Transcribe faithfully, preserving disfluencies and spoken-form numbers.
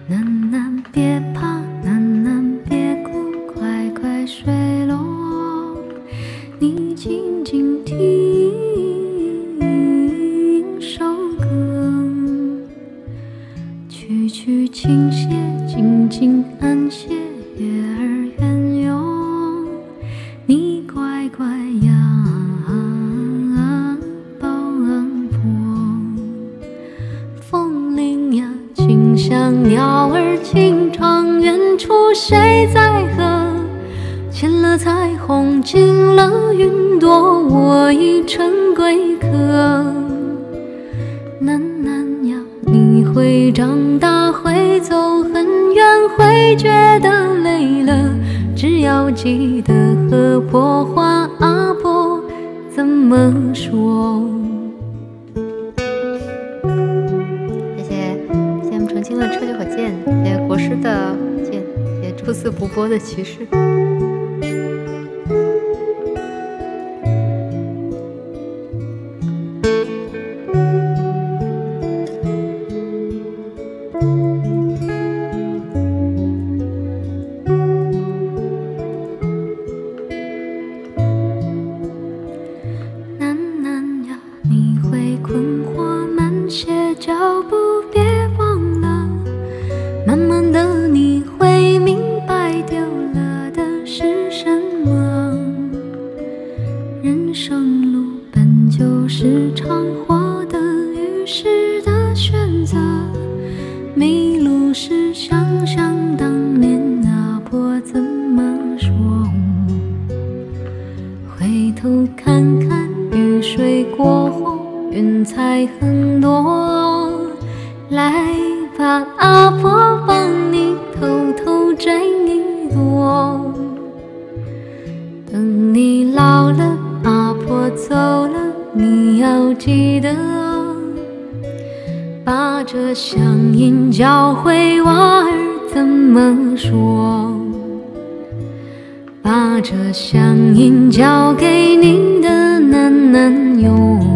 楠楠别怕，楠楠别哭，快快睡落。你静静听首歌，曲曲倾斜，静静安歇，月儿圆涌。你乖乖呀抱我，风铃呀轻响，鸟儿轻唱，远处谁在和？牵了彩虹，进了云朵，我已成归客。楠楠呀，你会长大，会走很远，会觉得累了，只要记得和婆话阿婆怎么说。谢谢，谢谢我们重庆的车就可见，谢谢国师的剑，谢谢初四不播的骑士。困惑，慢些脚步，别忘了，慢慢的你会明白，丢了的是什么。人生路本就是场活的与世的选择，迷路时想想当年阿婆怎么说，回头看看雨水过后云彩很多，来吧，阿婆帮你偷偷摘一朵。等你老了，阿婆走了，你要记得把这乡音教会娃儿怎么说，把这乡音交给你的楠楠哟。